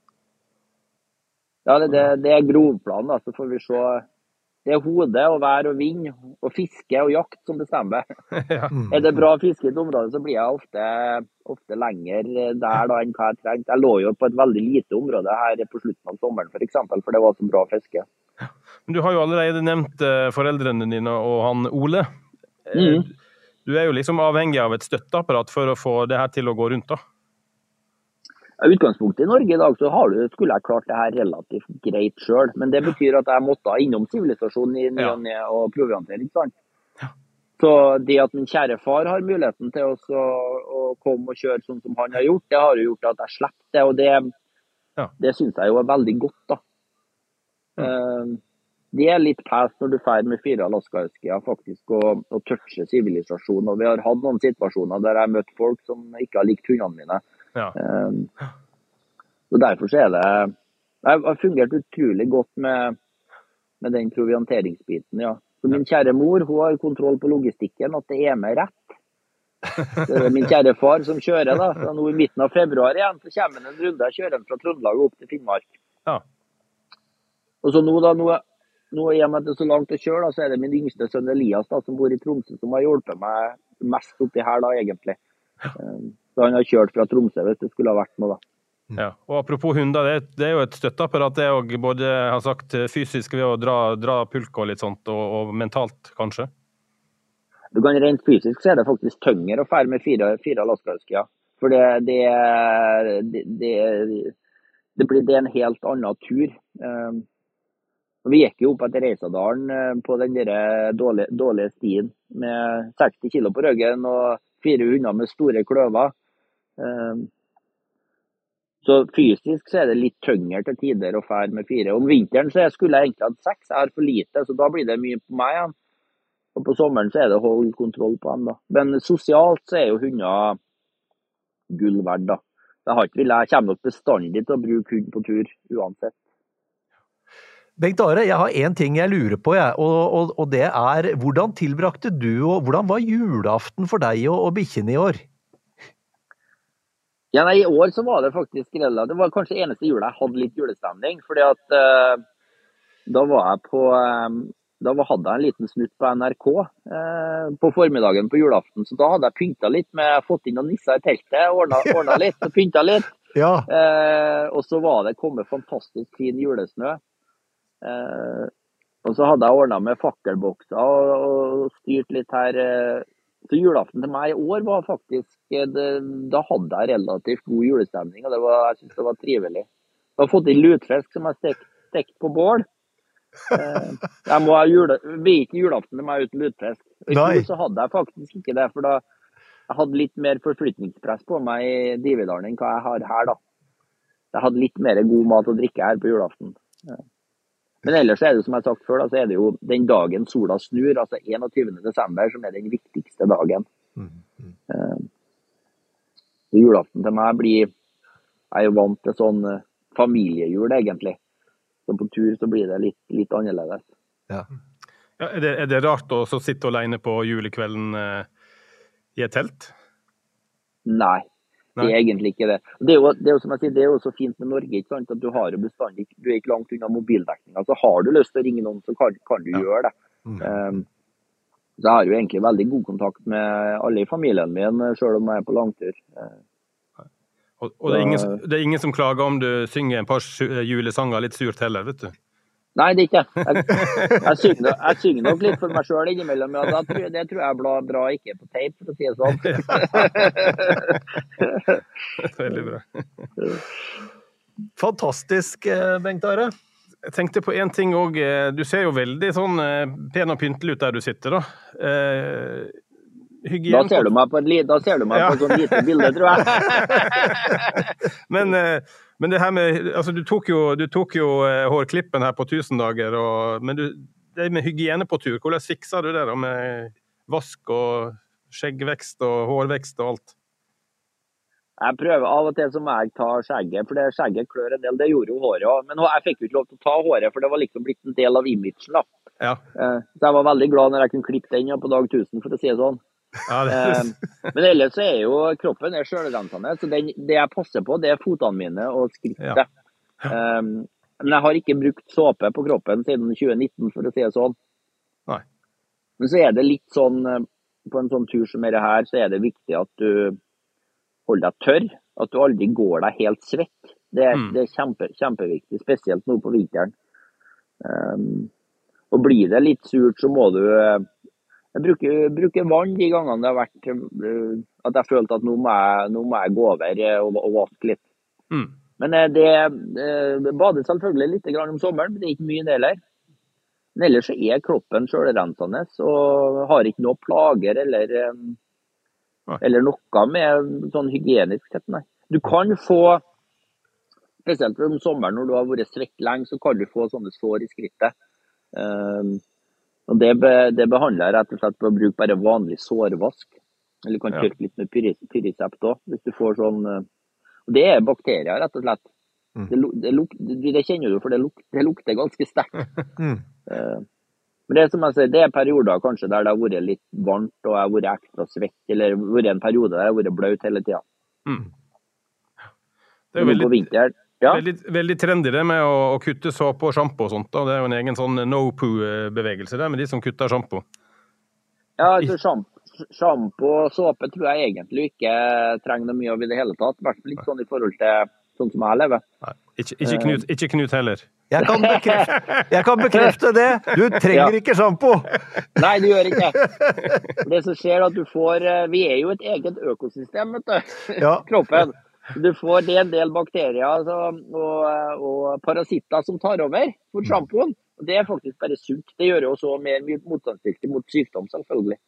Ja, det er grovplanen, da. Så får vi se. Det er hode og vær og vind og fiske og jakt som bestemmer. Ja. Er det bra fiske i et område, så blir jeg ofte lenger der da enn hva jeg trengte. Jeg lå jo på et veldig lite område her på slutten av sommeren, for eksempel, for det var så bra fiske. Men du har jo allerede nevnt foreldrene dine og han Ole. Du er jo liksom avhengig av et støtteapparat for å få det her til å gå rundt, da. I utgangspunktet i Norge i dag så skulle jeg klart det her relativt greit selv, men det betyr at jeg måtte innom sivilisasjonen i ny og ned og proviantere, ikke sant? Ja. Så det at min kjære far har muligheten til å komme og kjøre sånn som han har gjort, det har jo gjort at jeg slipper det, og det synes jeg jo er veldig godt, da. Det er litt pæst når du fer med 4 Alaska-husker faktisk og toucher sivilisasjonen, og vi har hatt noen situasjoner der jeg har møtt folk som ikke har likt hundene mine. Ja. Så derfor så det jeg har fungert utrolig godt med den provianteringsbiten, ja. Så min kjære mor, hun har kontroll på logistikken, at det er med rett. Det er min kjære far som kjører da, så nå i midten av februar igjen, så kommer han en runde, jeg kjører fra Trøndelag opp til Finnmark. Ja. Og så nå i og med at det er så langt å kjøre da, så det min yngste sønn Elias da, som bor i Tromsø, som har hjulpet meg mest oppi her da, egentlig. Så han har kjørt fra Tromsø hvis det skulle ha vært noe da. Ja, og apropos hunder, det er jo et støtteapparat, det er jo både, jeg har sagt, fysisk ved å dra pulk og litt sånt, og mentalt kanskje? Du kan rent fysisk så det faktisk tyngre å fære med 4 Alaska-husker, for det er en helt annen tur. Vi gikk jo opp etter Reisadalen på den der dårlige stien med 60 kilo på ryggen og 4 hunder med store kløver. Så fysisk så det litt tyngre til tider å fære med 4. Om vinteren så skulle jeg egentlig hatt 6, jeg har for lite, så da blir det mye på meg igjen. Og på sommeren så det å holde kontroll på dem da. Men sosialt så jo hunder gull verd da. Jeg kommer nok bestandig til å bruke hund på tur uansett. Bengt Are, jeg har en ting jeg lurer på, og det hvordan tilbrakte du, og hvordan var julaften for deg og bikkjen i år? Ja, nei, i år så var det faktisk relativt. Det var kanskje eneste jula jeg hadde litt julestemning, fordi at da hadde jeg en liten snutt på NRK på formiddagen på julaften, så da hadde jeg pyntet litt med, fått inn noen nisser i teltet, ordnet litt og pyntet litt. Ja. Og så var det kommet fantastisk fin julesnø. Og så hadde jeg ordnet med fakkelbokser og styrt litt her. Så julaften til meg i år var faktisk, da hadde jeg relativt god julestemning, og jeg synes det var trivelig. Jeg har fått inn lutfisk som jeg stekt på bål. Blir ikke julaften til meg uten lutfisk. I fjor så hadde jeg faktisk ikke det, for da jeg hadde litt mer forflytningspress på meg i Dividalen enn hva jeg har her da. Jeg hadde litt mer god mat og drikke her på julaften. Men ellers det som jeg har sagt før, da, så det jo den dagen sola snur, altså 21. desember, som den viktigste dagen. Julaften til meg jeg jo vant til sånn familiejul egentlig. Så på tur så blir det litt annerledes. Ja. Ja, er det rart å sitte alene på julekvelden i et telt? Nei. Det egentlig ikke det. Det jo som jeg sier, det jo så fint med Norge, ikke sant? At du har jo bestandig, du ikke langt unna mobildekninga, så har du lyst til å ringe noen, så kan du gjøre det. Så jeg har jo egentlig veldig god kontakt med alle i familien min, selv om jeg på langtur. Og det er ingen som klager om du synger en par julesanger litt surt heller, vet du? Nei, det ikke. Jeg synger nok litt for meg selv innimellom, ja, det tror jeg bra ikke på tape, for å si det sånn. Veldig bra. Fantastisk, Bengt Are. Jeg tenkte på en ting også, du ser jo veldig sånn pen og pyntelig ut der du sitter da. Da ser du meg på et sånn lite bilde, tror jeg. Men det her med, altså du tok jo hårklippen her på 1000 dager, men det med hygiene på tur, hvordan fikser du det da med vask og skjeggvekst og hårvekst og alt? Jeg prøver av og til som jeg tar skjegget, for det skjegget klør en del, det gjorde jo håret også. Men jeg fikk jo ikke lov til å ta håret, for det var liksom blitt en del av imagen da. Ja. Så jeg var veldig glad når jeg kunne klippe den på dag 1000, for å si det sånn. Ja, men ellers så jo kroppen selvrensende, så det jeg passer på, det fotene mine og skrittet. Ja. Men jeg har ikke brukt såpe på kroppen siden 2019, for å si det sånn. Nei. Men så det litt sånn, på en sånn tur som dette her, så det viktig at du holder deg tørr, at du aldri går deg helt svett. Det kjempeviktig, spesielt nå på vinteren. Og blir det litt surt, så må du bruke vann de gangene det har vært at jeg følte at nå må jeg gå over og vaske litt. Men det bader selvfølgelig litt grann om sommeren, men det ikke mye det heller. Men ellers så kroppen selvrensende og har ikke noe plager eller noe med sånn hygienisk sett, nei. Du kan få, spesielt om sommeren når du har vært svett lenge, så kan du få sånne sår i skrittet. Og det behandler jeg rett og slett på å bruke bare vanlig sårvask. Eller kan tørke litt med pyrisept også, hvis du får sånn. Og det bakterier, rett og slett. Det kjenner du, for det lukter ganske sterkt. Men det som jeg sier, det perioder kanskje der det har vært litt varmt, og jeg har vært ekstra svett, eller vært en periode der jeg har vært bløt hele tiden. Det jo veldig trendy det med å kutte såpe og shampoo og sånt. Da. Det jo en egen sånn no-poo-bevegelse der, med de som kutter shampoo. Ja, altså shampoo og såpe tror jeg egentlig ikke trenger noe mye av i det hele tatt. I hvert fall litt sånn i forhold til sånn som jeg lever. Nei, ikke Knut heller. Jeg kan bekrefte det. Du trenger ikke shampoo. Nei, du gjør ikke. Det som skjer at du får, vi jo et eget økosystem, vet du. Ja. Kroppen. Du får en del bakterier og parasitter som tar over for shampooen. Og det faktisk bare sunt. Det gjør jo også mer motstandsdyktig mot sykdom, selvfølgelig.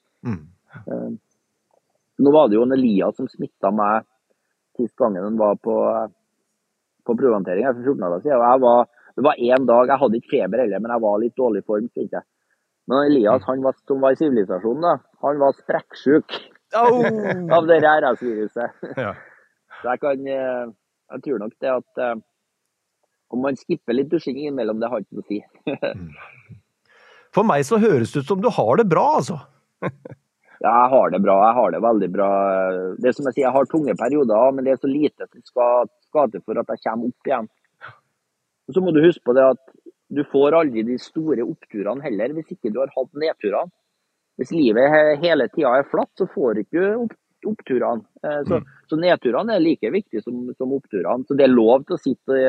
Nå var det jo en Elias som smittet meg sist gangen han var på prøvehåndtering for 14 dager siden. Og det var en dag, jeg hadde ikke feber heller, men jeg var litt dårlig form. Ikke? Men Elias, som var i sivilisasjonen, da, han var sprekksjuk av det RS-viruset. Ja. Så jeg tror nok det at om man skipper litt dusjing innimellom, det har ikke noe å si. For meg så høres det ut som du har det bra, altså. Ja, jeg har det bra. Jeg har det veldig bra. Det som jeg sier, jeg har tunge perioder, men det så lite som skal til for at jeg kommer opp igjen. Og så må du huske på det at du får aldri de store oppturene heller, hvis ikke du har hatt nedturene. Hvis livet hele tiden flatt, så får du ikke oppturene. Så nedturene like viktige som oppturene. Så det lov til å sitte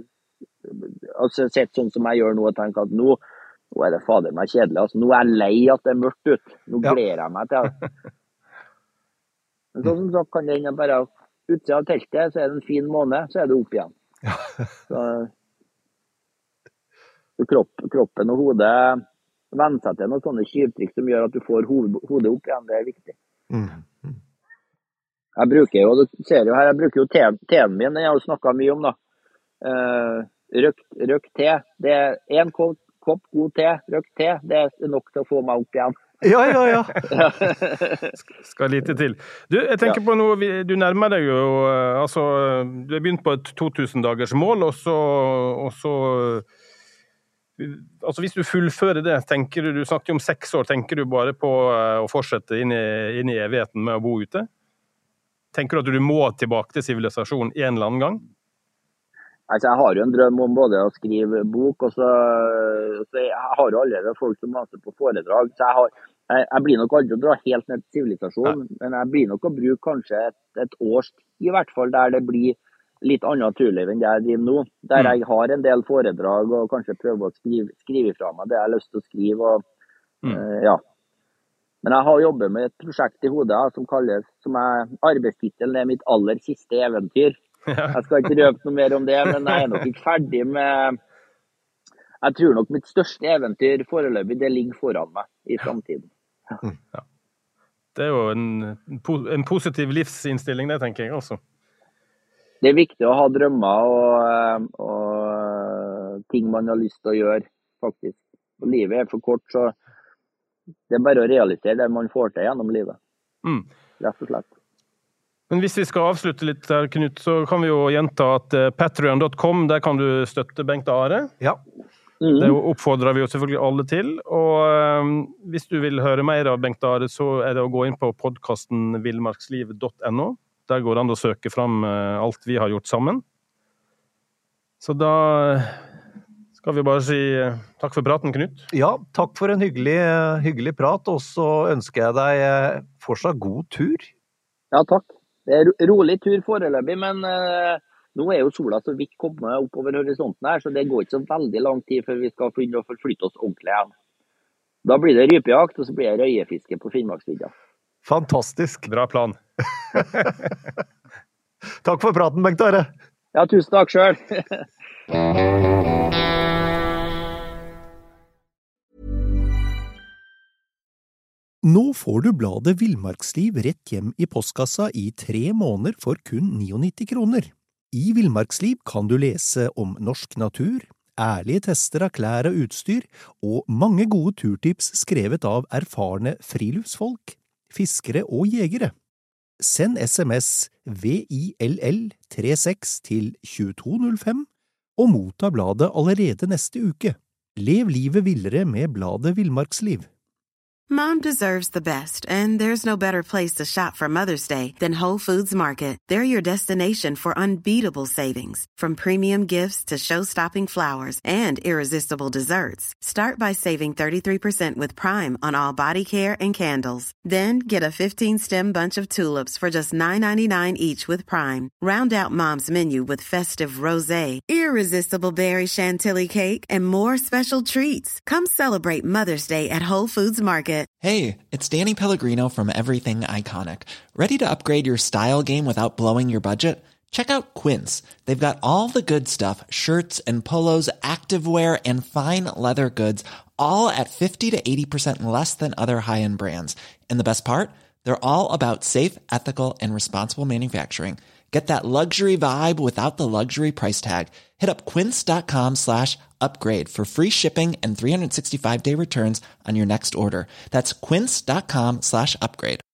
sånn som jeg gjør nå, og tenke at nå det fader meg kjedelig. Altså, nå jeg lei at det mørkt ut. Nå gleder jeg meg til det. Men sånn som sagt kan det bare utsida av teltet, så det en fin måned, så det opp igjen. Så kroppen og hodet venner seg til noen sånne skyvtrykk som gjør at du får hodet opp igjen. Det viktig. Jeg bruker jo, du ser jo her, jeg bruker jo teen min, den har jo snakket mye om da. Røkt te, det en kopp god te, røkt te, det nok til å få meg opp igjen. Ja. Skal lite til. Du, jeg tenker på noe, du nærmer deg jo, altså, du har begynt på et 2000 dagers mål, og så altså hvis du fullfører det, du snakket om 6 år, tenker du bare på å fortsette inn i evigheten med å bo ute? Tenker du at du må tilbake til sivilisasjon en eller annen gang? Altså, jeg har jo en drøm om både å skrive bok, og så jeg har jo allerede folk som maser på foredrag, så jeg blir nok aldri å dra helt ned til sivilisasjon, men jeg blir nok å bruke kanskje et års tid, i hvert fall der det blir litt annet turliv enn det jeg driver nå, der jeg har en del foredrag og kanskje prøver å skrive fra meg det jeg har lyst til å skrive, ja. Men jeg har jobbet med et prosjekt i hodet som arbeidstitelen mitt aller siste eventyr. Jeg skal ikke røpe noe mer om det, men jeg nok ikke ferdig med. Jeg tror nok mitt største eventyr foreløpig, det ligger foran meg i fremtiden. Ja. Det jo en positiv livsinnstilling, det tenker jeg også. Det viktig å ha drømmer og ting man har lyst til å gjøre, faktisk. Og livet for kort, så det bare å realisere det man får til gjennom livet. Rett og slett. Men hvis vi skal avslutte litt her, Knut, så kan vi jo gjenta at patreon.com, der kan du støtte Bengt Are. Ja. Det oppfordrer vi jo selvfølgelig alle til, og hvis du vil høre mer av Bengt Are, så det å gå inn på podcasten villmarksliv.no. Der går det an å søke fram alt vi har gjort sammen. Så da skal vi bare si takk for praten, Knut. Ja, takk for en hyggelig prat, og så ønsker jeg deg fortsatt god tur. Ja, takk. Det rolig tur foreløpig, men nå jo sola så vidt kommet oppover horisonten her, så det går ikke så veldig lang tid før vi skal begynne å forflytte oss ordentlig igjen. Da blir det rypejakt, og så blir det røyefiske på Finnmarksvidda. Fantastisk. Bra plan. Takk for praten, Bengt Are. Ja, tusen takk selv. Nå får du bladet Villmarksliv rett hjem i postkassa i 3 måneder for kun 99 kroner. I Villmarksliv kan du lese om norsk natur, ærlige tester av klær og utstyr, og mange gode turtips skrevet av erfarne friluftsfolk, fiskere og jegere. Send SMS VILL36 til 2205 og motta bladet allerede neste uke. Lev livet villere med bladet Villmarksliv. Mom deserves the best, and there's no better place to shop for Mother's Day than Whole Foods Market. They're your destination for unbeatable savings, from premium gifts to show-stopping flowers and irresistible desserts. Start by saving 33% with Prime on all body care and candles. Then get a 15-stem bunch of tulips for just $9.99 each with Prime. Round out Mom's menu with festive rosé, irresistible berry chantilly cake, and more special treats. Come celebrate Mother's Day at Whole Foods Market. Hey, it's Danny Pellegrino from Everything Iconic. Ready to upgrade your style game without blowing your budget? Check out Quince. They've got all the good stuff, shirts and polos, activewear, and fine leather goods, all at 50 to 80% less than other high-end brands. And the best part? They're all about safe, ethical, and responsible manufacturing. Get that luxury vibe without the luxury price tag. Hit up quince.com/upgrade for free shipping and 365-day returns on your next order. That's quince.com/upgrade.